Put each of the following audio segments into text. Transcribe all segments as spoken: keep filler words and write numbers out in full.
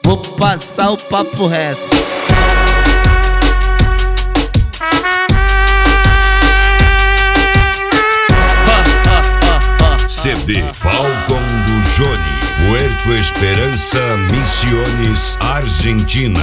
vou passar o papo reto. C D Falcon do Johnny, Puerto Esperança, Misiones, Argentina.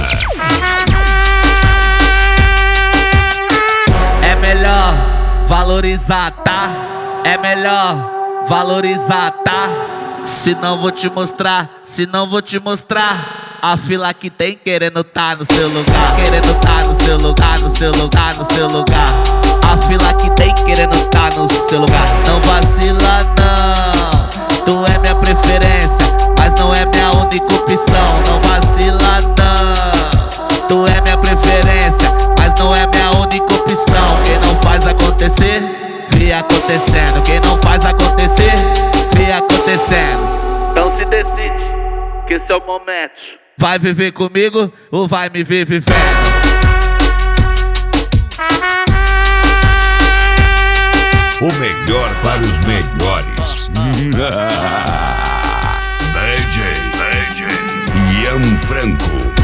É melhor valorizar, tá? É melhor valorizar, tá? Se não vou te mostrar, se não vou te mostrar a fila que tem querendo tá no seu lugar, querendo tá no seu lugar, no seu lugar, no seu lugar. A fila que tem querendo tá no seu lugar. Não vacila não, tu é minha preferência, mas não é minha única opção. Não vacila não, tu é minha preferência, mas não é minha única opção. Quem não faz acontecer, vê acontecendo. Quem não faz acontecer, vê acontecendo. Então se decide, que esse é o momento. Vai viver comigo ou vai me ver vivendo? O melhor para os melhores. D J, D J Ian Franco.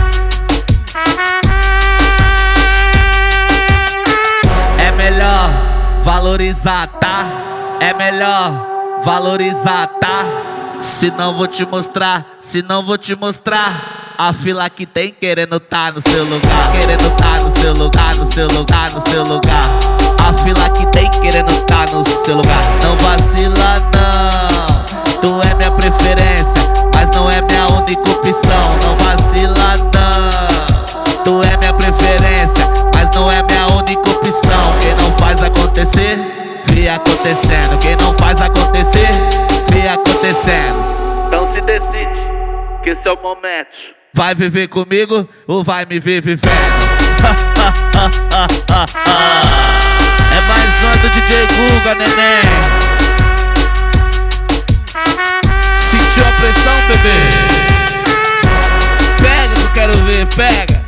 É melhor valorizar, tá? É melhor valorizar, tá? Se não vou te mostrar, se não vou te mostrar a fila que tem querendo tá no seu lugar, querendo tá no seu lugar, no seu lugar, no seu lugar. A fila que tem querendo tá no seu lugar. Não vacila não, tu é minha preferência, mas não é minha única opção. Não vacila não, tu é minha preferência, mas não é minha única opção. Quem não faz acontecer, vê acontecendo. Quem não faz acontecer, vê acontecendo. Então se decide, que esse é o momento. Vai viver comigo ou vai me ver vivendo? É mais uma do D J Guga, neném. Sentiu a pressão, bebê? Pega que eu quero ver, pega.